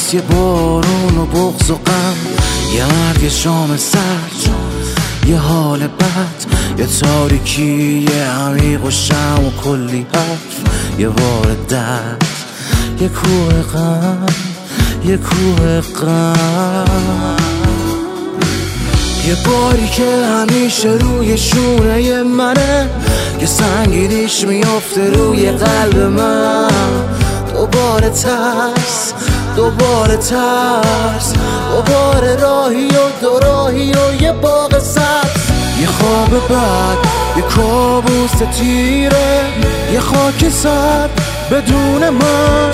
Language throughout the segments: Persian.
یه بارون و بغض و غم، یه مرگ شام سرد، یه حال بد، یه تاریکی، یه عمیق و شم و کلی حرف، یه بار درد، یه کوه غم، یه کوه غم. یه باری که همیشه روی شونه منه، که سنگینیش میافته روی قلب من. دوباره ترس، دوباره ترس، دوباره راهی و دو راهی و یه باغ سبز. یه خواب بد، یه کابوس تیره، یه خاک سرد بدون من.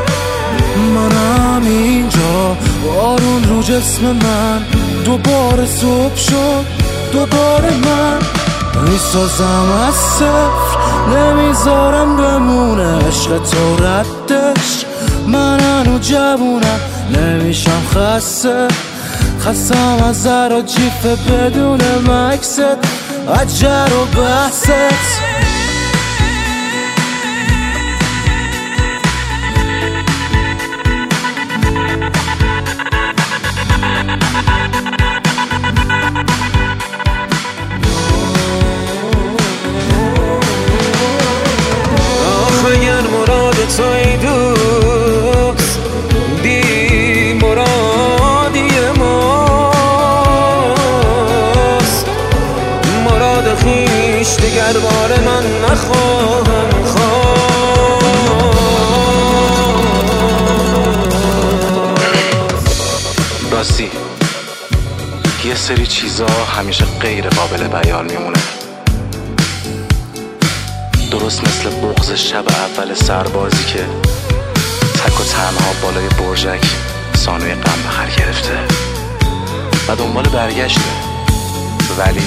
منم اینجا، بارون رو جسم من، دوباره صبح شد، دوباره من. میسازم از صفر، نمیذارم بمونه عشق تو ردش. من هنو جوونم، نمیشم خسته، خستم از زر و جیفه بدون مکست، عجر و بحثت. اگر مراد توی دوست، بی مرادی ماست. مراد خویش دیگر بار من نخواهم خواست. راستی یه سری چیزا همیشه غیر قابل بیان میمونه، درست مثل بغض شب اول سربازی که تک و تنها بالای برجک سانوی غم بخر گرفته و دنبال برگشته، ولی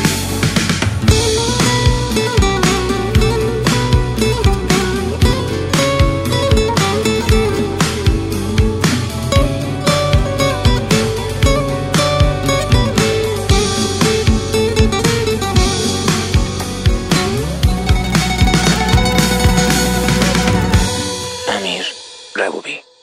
امیر ربوبی.